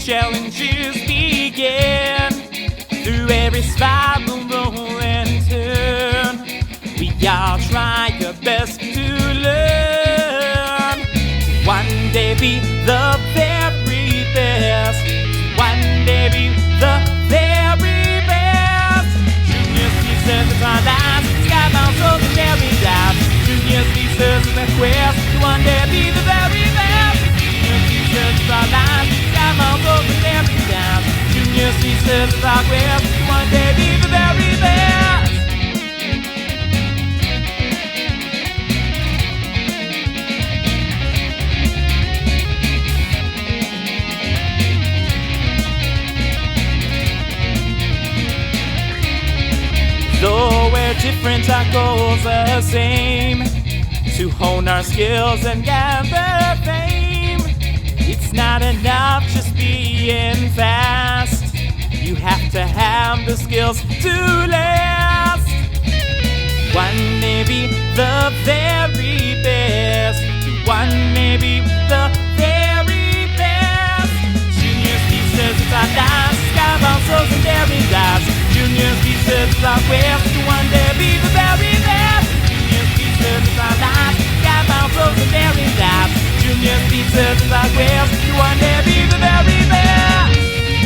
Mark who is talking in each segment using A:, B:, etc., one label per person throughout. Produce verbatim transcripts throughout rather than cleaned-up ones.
A: challenges begin. Through every spiral, roll and turn, we all try our best to learn. One day be the very best. One day be the very best. Junior Caesars is our lives, skybound so the very dive. Junior Caesars is the quest to one day be the very best. Junior Caesars is our lives, skybound so the very dive. Junior Caesars is our quest to one day be the very best. Though we're different, our goals are the same, to hone our skills and gather fame. It's not enough just being fast, you have to have the skills to last. One may be the very best, one may be the very best. Junior Caesars is our lives, skybound souls and daring dives. Junior Caesars is our quest to one day be the very best. Junior Caesars is our lives, skybound souls and daring dives. Junior Caesars is our quest to one day be the very best.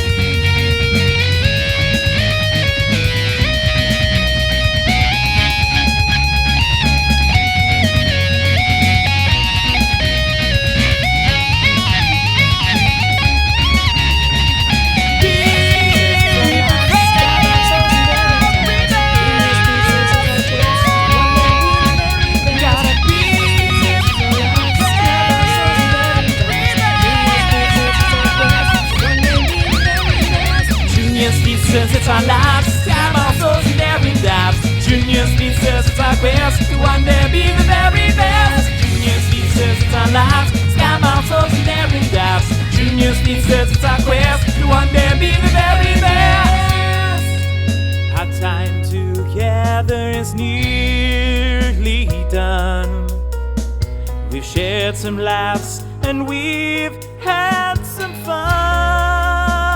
A: Since it's our lives, skybound souls and daring dives. Junior Caesars, it's our quest to one day be the very best. Junior Caesars, it's our lives, skybound souls and daring dives. Junior Caesars, it's our quest to one day be the very best. Our time together is nearly done. We've shared some laughs and we've had some fun.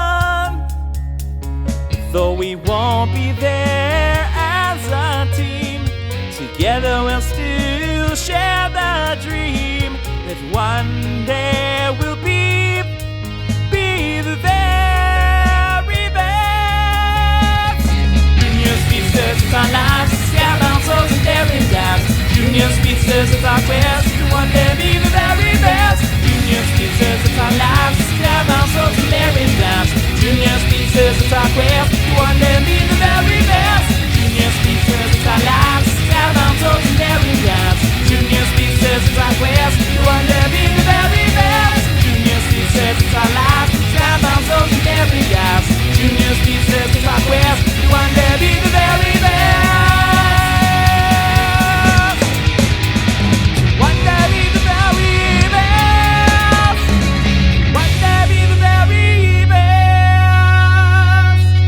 A: Though we won't be there as a team, together we'll still share the dream that one day